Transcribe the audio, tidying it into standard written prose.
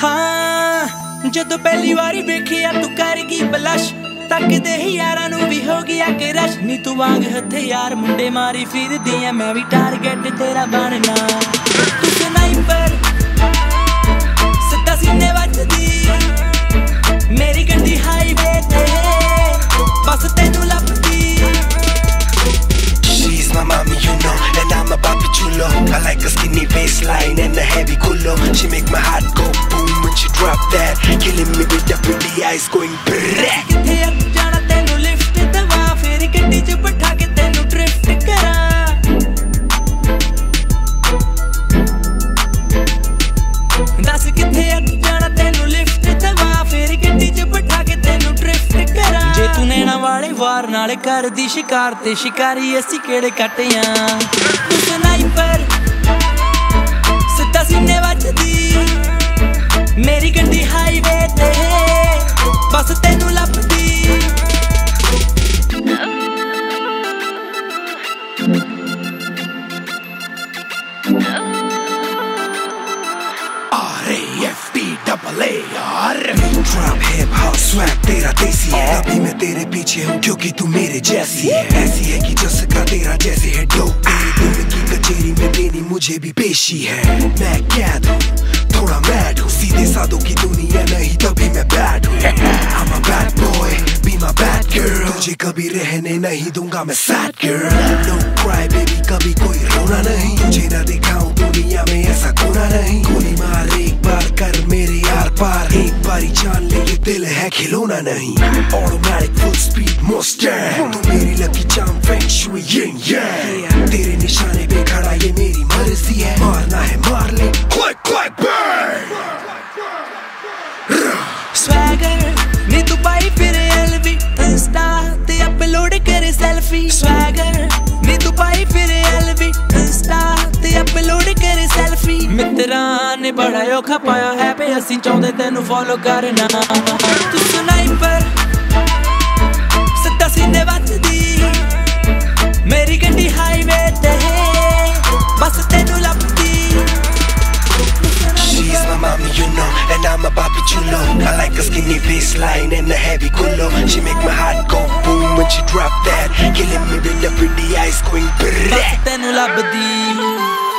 हाँ जदों पहली वारी वेखिया तू करगी बलश तकदे ही यारां नूं भी हो गया कि रश नी तू वांग हथियार मुंडे मारी फिरदी ऐ मैं भी टारगेट तेरा बनना तू स्नाइपर सिद्धा सीने वजदी मेरी गड्डी हाईवे ते बस तैनू लभदी She's my mommy, you know, and I'm a papi chulo. I like a skinny waistline and a heavy culo. She make my heart go boom when she drop that, killing me with the pretty eyes going brrrr. किथे अब जाना तैनू lift दवा फिर गड्डी च बैठा के तैनू ड्रिफ्ट करा दस किथे अब जाना तैनू लिफ्ट दवा फिर गड्डी च बैठा के तैनू ड्रिफ्ट करा जे तू नैना वाले वार नाले कर दी शिकार ते शिकारी असी केड़े कटियां तू स्नाइपर सिद्धा सीने वजदी मेरी गड्डी हाईवे ते बस तैनू लभदी R.A.F.P.A.A.R. Trap hip hop swag तेरा देसी है अभी मैं तेरे पीछे हूँ क्योंकि तू मेरे जैसी है ऐसी है कि जैसा तेरा जैसे है डोप तेरे दिल की कचेरी में देनी मुझे भी पेशी है मैं कैद हूँ थोड़ा मैड हूँ सीधे साधों की दुनिया नहीं तभी मैं बैड हूँ I'm a bad boy be my bad girl तुझे कभी रहने नहीं दूंगा मैं sad girl no cry baby कभी कोई रोना नहीं तुझे ना दिखाऊं दुनिया में ऐसा कोना नहीं गोली मार एक बार कर मेरे यार पार एक बारी जान ले ये दिल है खिलौना नहीं automatic full speed Mustang तू मेरी लकी चाम फेंग शुई yin yang तेरे निशाने पे खड़ा ये मेरी मर्जी है मारना है मार ले click click bang Swagger नी तू पाई फिर LV इंस्टा ते अपलोड करे सेल्फी Swagger नी तू पाई फिर LV इंस्टा ते अपलोड करे सेल्फी मित्रां ने बड़ा औखा पाया है पे असीं चाहुंदे तैनू फॉलो करना तू स्नाइपर सिद्धा सीने वजदी मेरी गड्डी हाईवे ते बस तैनू लभदी She's my mommy, you know, and I'm a papi chulo. I like a skinny waistline and a heavy culo. She make my heart go boom when she drop that, killing me with the pretty eyes going brrrr. बस तैनू लभदी